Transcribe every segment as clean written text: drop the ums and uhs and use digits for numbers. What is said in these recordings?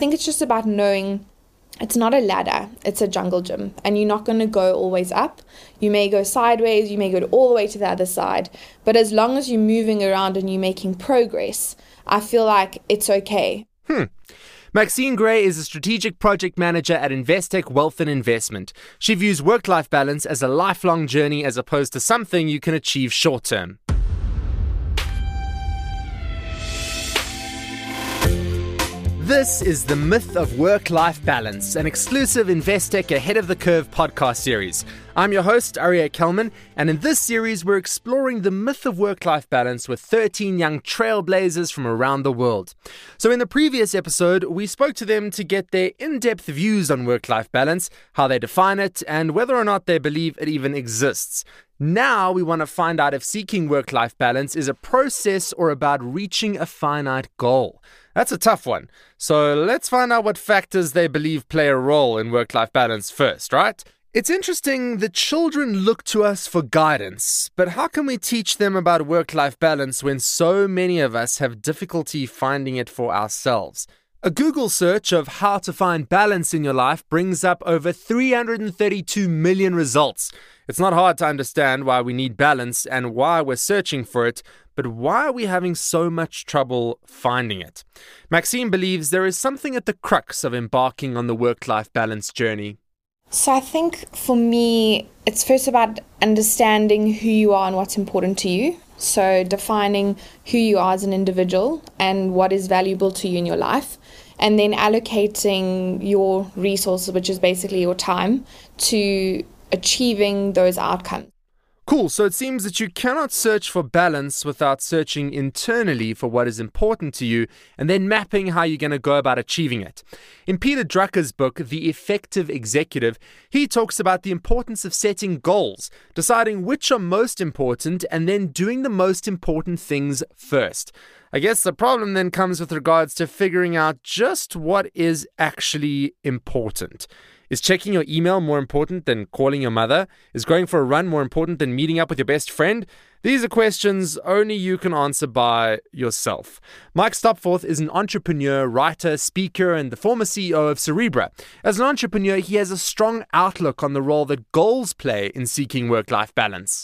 think it's just about knowing it's not a ladder, it's a jungle gym, and you're not going to go always up. You may go sideways, you may go all the way to the other side, but as long as you're moving around and you're making progress, I feel like it's okay. Maxine Gray is a strategic project manager at Investec Wealth and Investment. She views work-life balance as a lifelong journey as opposed to something you can achieve short-term. This is The Myth of Work-Life Balance, an exclusive Investec Ahead of the Curve podcast series. I'm your host, Aryeh Kelman, and in this series we're exploring the myth of work-life balance with 13 young trailblazers from around the world. So in the previous episode, we spoke to them to get their in-depth views on work-life balance, how they define it, and whether or not they believe it even exists. Now we want to find out if seeking work-life balance is a process or about reaching a finite goal. That's a tough one. So let's find out what factors they believe play a role in work-life balance first, right? It's interesting that children look to us for guidance, but how can we teach them about work-life balance when so many of us have difficulty finding it for ourselves? A Google search of how to find balance in your life brings up over 332 million results. It's not hard to understand why we need balance and why we're searching for it, but why are we having so much trouble finding it? Maxine believes there is something at the crux of embarking on the work-life balance journey. So I think for me, it's first about understanding who you are and what's important to you. So defining who you are as an individual and what is valuable to you in your life, and then allocating your resources, which is basically your time, to achieving those outcomes. Cool, so it seems that you cannot search for balance without searching internally for what is important to you and then mapping how you're going to go about achieving it. In Peter Drucker's book, The Effective Executive, he talks about the importance of setting goals, deciding which are most important and then doing the most important things first. I guess the problem then comes with regards to figuring out just what is actually important. Is checking your email more important than calling your mother? Is going for a run more important than meeting up with your best friend? These are questions only you can answer by yourself. Mike Stopforth is an entrepreneur, writer, speaker, and the former CEO of Cerebra. As an entrepreneur, he has a strong outlook on the role that goals play in seeking work-life balance.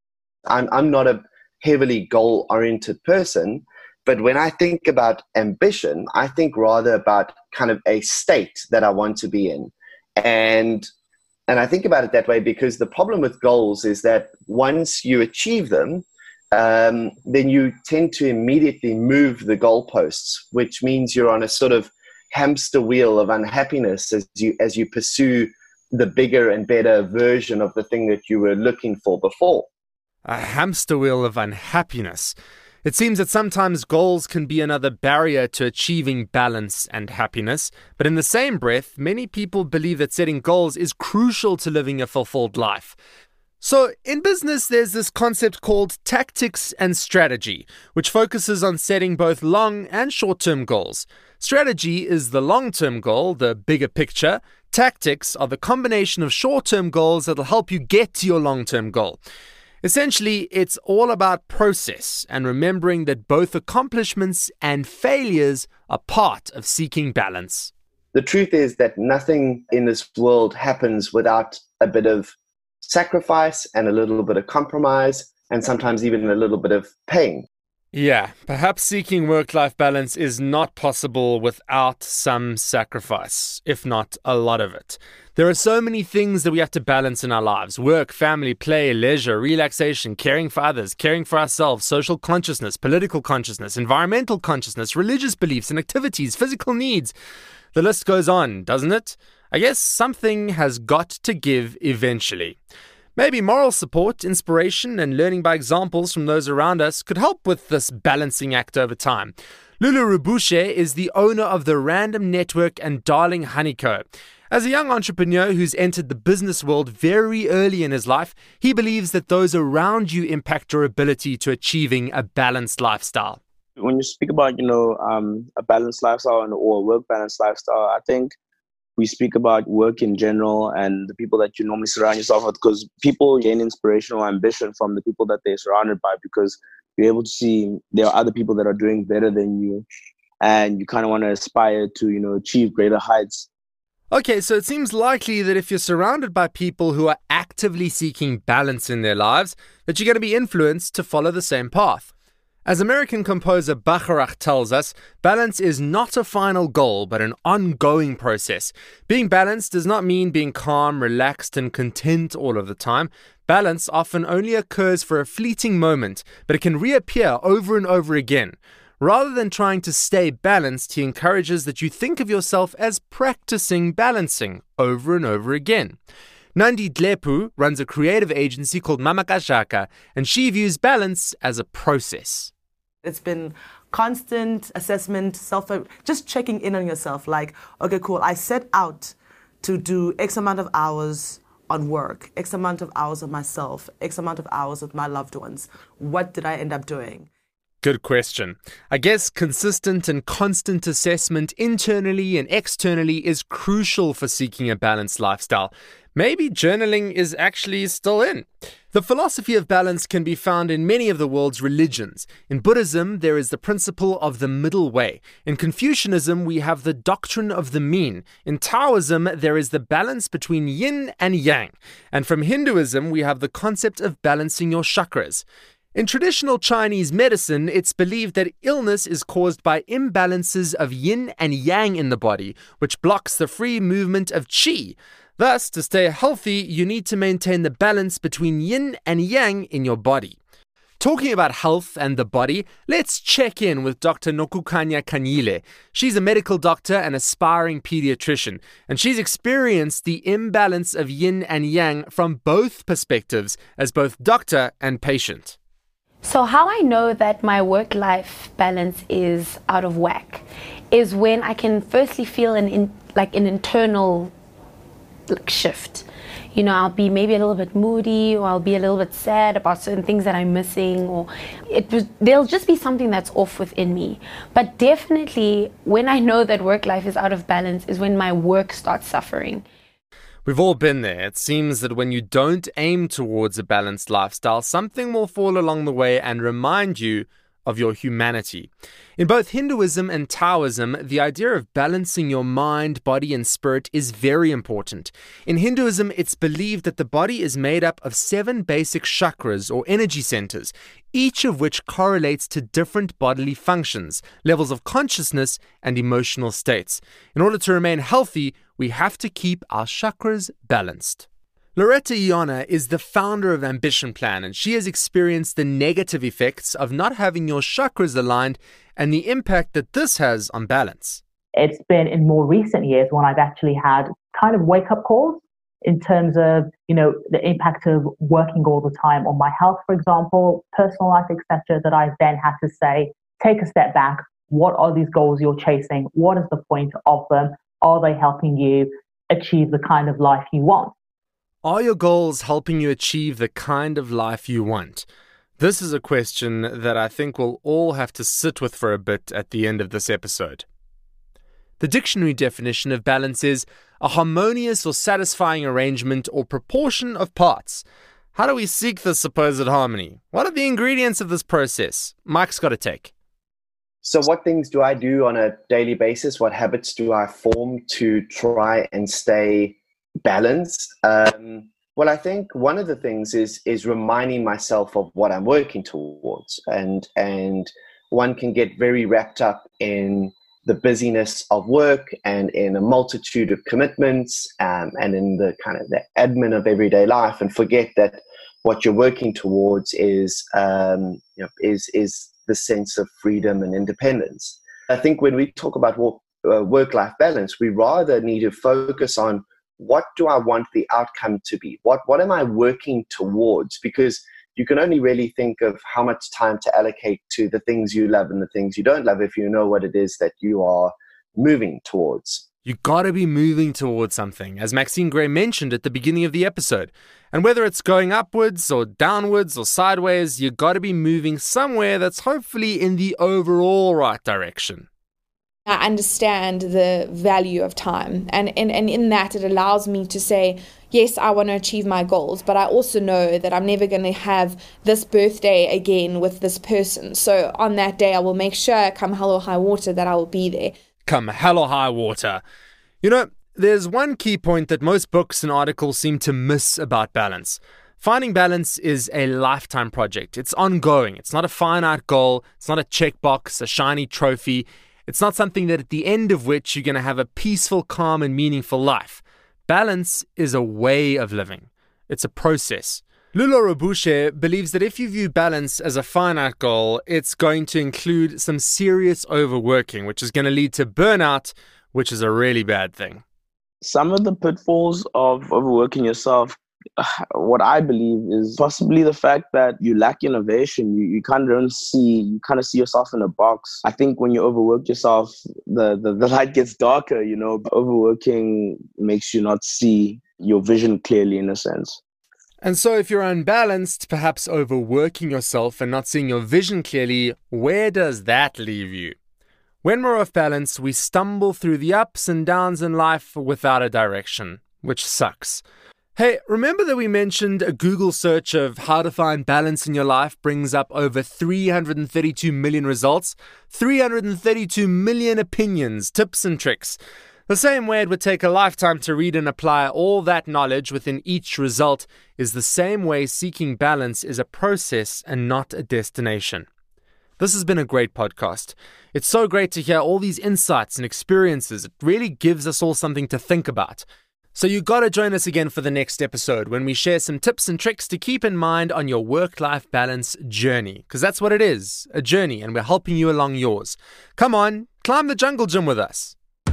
I'm not a heavily goal-oriented person, but when I think about ambition, I think rather about kind of a state that I want to be in. And I think about it that way because the problem with goals is that once you achieve them, then you tend to immediately move the goalposts, which means you're on a sort of hamster wheel of unhappiness as you pursue the bigger and better version of the thing that you were looking for before. A hamster wheel of unhappiness. It seems that sometimes goals can be another barrier to achieving balance and happiness, but in the same breath, many people believe that setting goals is crucial to living a fulfilled life. So, in business, there's this concept called tactics and strategy, which focuses on setting both long and short-term goals. Strategy is the long-term goal, the bigger picture. Tactics are the combination of short-term goals that'll help you get to your long-term goal. Essentially, it's all about process and remembering that both accomplishments and failures are part of seeking balance. The truth is that nothing in this world happens without a bit of sacrifice and a little bit of compromise and sometimes even a little bit of pain. Yeah, perhaps seeking work-life balance is not possible without some sacrifice, if not a lot of it. There are so many things that we have to balance in our lives: work, family, play, leisure, relaxation, caring for others, caring for ourselves, social consciousness, political consciousness, environmental consciousness, religious beliefs and activities, physical needs. The list goes on, doesn't it? I guess something has got to give eventually. Maybe moral support, inspiration, and learning by examples from those around us could help with this balancing act over time. Lulu Rubushe is the owner of the Random Network and Darling Honeyco. As a young entrepreneur who's entered the business world very early in his life, he believes that those around you impact your ability to achieving a balanced lifestyle. When you speak about, a balanced lifestyle or a work-balanced lifestyle, I think we speak about work in general and the people that you normally surround yourself with, because people gain inspiration or ambition from the people that they're surrounded by, because you're able to see there are other people that are doing better than you. and you kind of want to aspire to, achieve greater heights. Okay, so it seems likely that if you're surrounded by people who are actively seeking balance in their lives, that you're going to be influenced to follow the same path. As American composer Bacharach tells us, balance is not a final goal, but an ongoing process. Being balanced does not mean being calm, relaxed, and content all of the time. Balance often only occurs for a fleeting moment, but it can reappear over and over again. Rather than trying to stay balanced, he encourages that you think of yourself as practicing balancing over and over again. Nandi Dlepu runs a creative agency called Mamakashaka, and she views balance as a process. It's been constant assessment, just checking in on yourself. Like, okay, cool, I set out to do X amount of hours on work, X amount of hours on myself, X amount of hours with my loved ones. What did I end up doing? Good question. I guess consistent and constant assessment internally and externally is crucial for seeking a balanced lifestyle. Maybe journaling is actually still in. The philosophy of balance can be found in many of the world's religions. In Buddhism, there is the principle of the middle way. In Confucianism, we have the doctrine of the mean. In Taoism, there is the balance between yin and yang. And from Hinduism, we have the concept of balancing your chakras. In traditional Chinese medicine, it's believed that illness is caused by imbalances of yin and yang in the body, which blocks the free movement of qi. Thus, to stay healthy, you need to maintain the balance between yin and yang in your body. Talking about health and the body, let's check in with Dr. Nokukanya Kanyile. She's a medical doctor and aspiring pediatrician, and she's experienced the imbalance of yin and yang from both perspectives as both doctor and patient. So how I know that my work-life balance is out of whack is when I can firstly feel an internal shift. I'll be maybe a little bit moody, or I'll be a little bit sad about certain things that I'm missing, or there'll just be something that's off within me. But definitely when I know that work life is out of balance is when my work starts suffering. We've all been there. It seems that when you don't aim towards a balanced lifestyle, something will fall along the way and remind you of your humanity. In both Hinduism and Taoism, the idea of balancing your mind, body, and spirit is very important. In Hinduism, it's believed that the body is made up of 7 basic chakras or energy centers, each of which correlates to different bodily functions, levels of consciousness, and emotional states. In order to remain healthy, we have to keep our chakras balanced. Loretta Iona is the founder of Ambition Plan, and she has experienced the negative effects of not having your chakras aligned and the impact that this has on balance. It's been in more recent years when I've actually had kind of wake-up calls in terms of, the impact of working all the time on my health, for example, personal life, etc., that I then had to say, take a step back. What are these goals you're chasing? What is the point of them? Are they helping you achieve the kind of life you want? Are your goals helping you achieve the kind of life you want? This is a question that I think we'll all have to sit with for a bit at the end of this episode. The dictionary definition of balance is a harmonious or satisfying arrangement or proportion of parts. How do we seek this supposed harmony? What are the ingredients of this process? Mike's got a take. So what things do I do on a daily basis? What habits do I form to try and stay balanced? Well, I think one of the things is reminding myself of what I'm working towards, and one can get very wrapped up in the busyness of work and in a multitude of commitments, and in the kind of the admin of everyday life, and forget that what you're working towards is the sense of freedom and independence. I think when we talk about work-life balance, we rather need to focus on what do I want the outcome to be? What am I working towards? Because you can only really think of how much time to allocate to the things you love and the things you don't love if you know what it is that you are moving towards. You gotta be moving towards something, as Maxine Gray mentioned at the beginning of the episode. And whether it's going upwards or downwards or sideways, you gotta be moving somewhere that's hopefully in the overall right direction. I understand the value of time, and in that it allows me to say, yes, I want to achieve my goals, but I also know that I'm never going to have this birthday again with this person. So on that day, I will make sure, come hell or high water, that I will be there. Come hell or high water. You know, there's one key point that most books and articles seem to miss about balance. Finding balance is a lifetime project. It's ongoing. It's not a finite goal. It's not a checkbox, a shiny trophy. It's not something that at the end of which you're going to have a peaceful, calm, and meaningful life. Balance is a way of living. It's a process. Lulo Robushe believes that if you view balance as a finite goal, it's going to include some serious overworking, which is going to lead to burnout, which is a really bad thing. Some of the pitfalls of overworking yourself, what I believe, is possibly the fact that you lack innovation. You kind of see yourself in a box. I think when you overwork yourself, the light gets darker, you know. Overworking makes you not see your vision clearly, in a sense. And so if you're unbalanced, perhaps overworking yourself and not seeing your vision clearly, where does that leave you? When we're off balance, we stumble through the ups and downs in life without a direction, which sucks. Hey, remember that we mentioned a Google search of how to find balance in your life brings up over 332 million results, 332 million opinions, tips and tricks. The same way it would take a lifetime to read and apply all that knowledge within each result is the same way seeking balance is a process and not a destination. This has been a great podcast. It's so great to hear all these insights and experiences. It really gives us all something to think about. So you got to join us again for the next episode when we share some tips and tricks to keep in mind on your work-life balance journey. Because that's what it is, a journey, and we're helping you along yours. Come on, climb the jungle gym with us.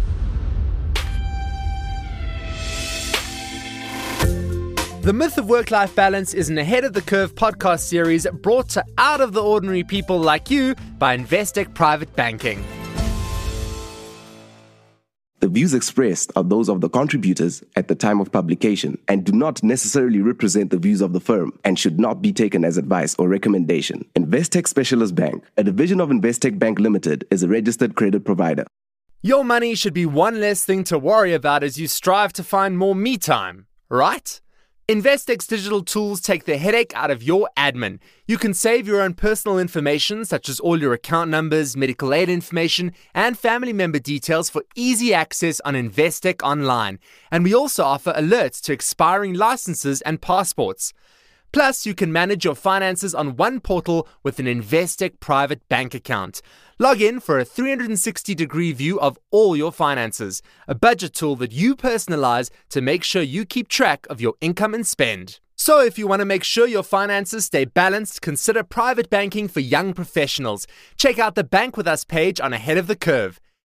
The Myth of Work-Life Balance is an Ahead of the Curve podcast series brought to out-of-the-ordinary people like you by Investec Private Banking. The views expressed are those of the contributors at the time of publication and do not necessarily represent the views of the firm and should not be taken as advice or recommendation. Investec Specialist Bank, a division of Investec Bank Limited, is a registered credit provider. Your money should be one less thing to worry about as you strive to find more me time, right? Investec's digital tools take the headache out of your admin. You can save your own personal information, such as all your account numbers, medical aid information, and family member details for easy access on Investec Online. And we also offer alerts to expiring licenses and passports. Plus, you can manage your finances on one portal with an Investec private bank account. Log in for a 360-degree view of all your finances, a budget tool that you personalize to make sure you keep track of your income and spend. So if you want to make sure your finances stay balanced, consider private banking for young professionals. Check out the Bank With Us page on Ahead of the Curve.